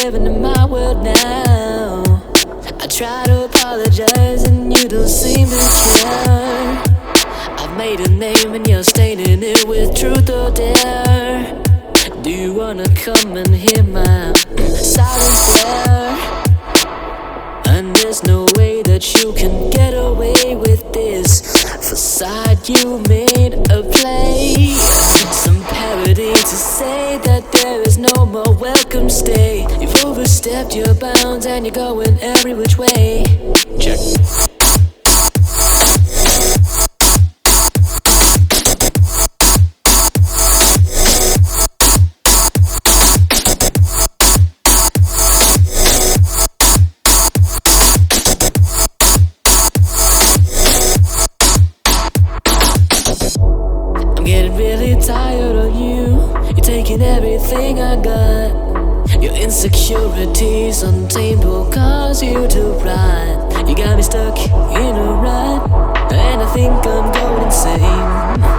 living in my world now. I try to apologize and you don't seem to care. I've made a name and you're staining it with truth or dare. Do you wanna come and hear my silent prayer? And there's no way that you can get away with this facade you made a play. Some parody to say that there is no more welcome stay. You've overstepped your bounds and you're going every which way. Check. I'm getting really tired of you. You're taking everything I got. Your insecurities untamed will cause you to ride. You got me stuck in a rut, and I think I'm going insane.